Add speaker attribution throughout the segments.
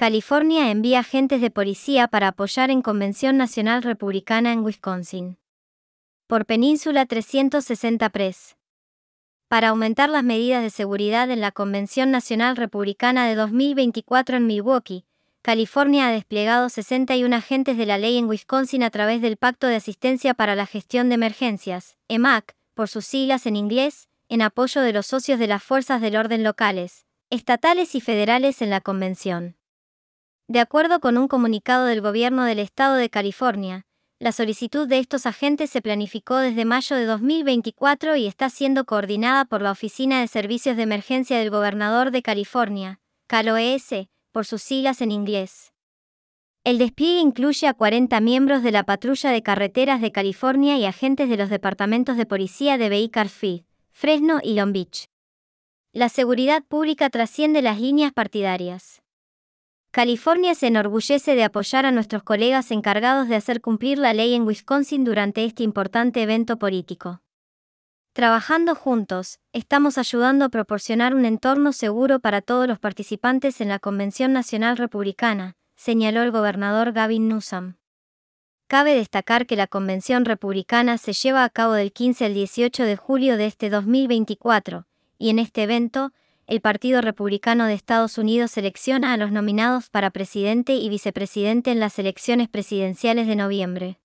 Speaker 1: California envía agentes de policía para apoyar en Convención Nacional Republicana en Wisconsin. Por Península 360 Press. Para aumentar las medidas de seguridad en la Convención Nacional Republicana de 2024 en Milwaukee, California ha desplegado 61 agentes de la ley en Wisconsin a través del Pacto de Asistencia para la Gestión de Emergencias, EMAC, por sus siglas en inglés, en apoyo de los socios de las fuerzas del orden locales, estatales y federales en la convención. De acuerdo con un comunicado del gobierno del estado de California, la solicitud de estos agentes se planificó desde mayo de 2024 y está siendo coordinada por la Oficina de Servicios de Emergencia del Gobernador de California, CalOES, por sus siglas en inglés. El despliegue incluye a 40 miembros de la Patrulla de Carreteras de California y agentes de los departamentos de policía de Bakersfield, Fresno y Long Beach. La seguridad pública trasciende las líneas partidarias. California se enorgullece de apoyar a nuestros colegas encargados de hacer cumplir la ley en Wisconsin durante este importante evento político. Trabajando juntos, estamos ayudando a proporcionar un entorno seguro para todos los participantes en la Convención Nacional Republicana, señaló el gobernador Gavin Newsom. Cabe destacar que la Convención Republicana se lleva a cabo del 15 al 18 de julio de este 2024, y en este evento, el Partido Republicano de Estados Unidos selecciona a los nominados para presidente y vicepresidente en las elecciones presidenciales de noviembre.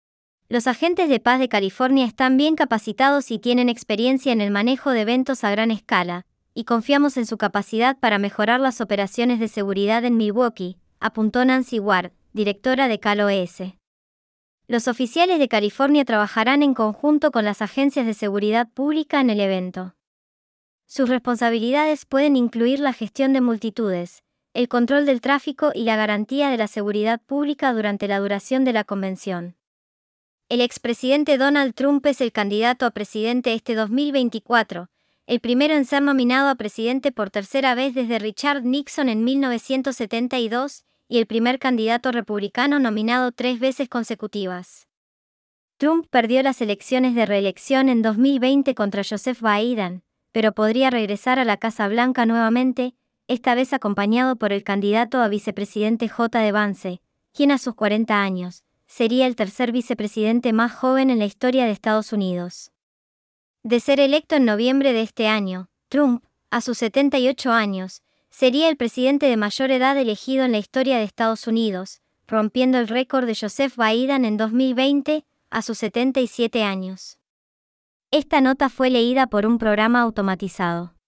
Speaker 1: Los agentes de paz de California están bien capacitados y tienen experiencia en el manejo de eventos a gran escala, y confiamos en su capacidad para mejorar las operaciones de seguridad en Milwaukee, apuntó Nancy Ward, directora de CalOES. Los oficiales de California trabajarán en conjunto con las agencias de seguridad pública en el evento. Sus responsabilidades pueden incluir la gestión de multitudes, el control del tráfico y la garantía de la seguridad pública durante la duración de la convención. El expresidente Donald Trump es el candidato a presidente este 2024, el primero en ser nominado a presidente por tercera vez desde Richard Nixon en 1972, y el primer candidato republicano nominado 3 veces consecutivas. Trump perdió las elecciones de reelección en 2020 contra Joseph Biden, pero podría regresar a la Casa Blanca nuevamente, esta vez acompañado por el candidato a vicepresidente J.D. Vance, quien a sus 40 años, sería el tercer vicepresidente más joven en la historia de Estados Unidos. De ser electo en noviembre de este año, Trump, a sus 78 años, sería el presidente de mayor edad elegido en la historia de Estados Unidos, rompiendo el récord de Joseph Biden en 2020, a sus 77 años. Esta nota fue leída por un programa automatizado.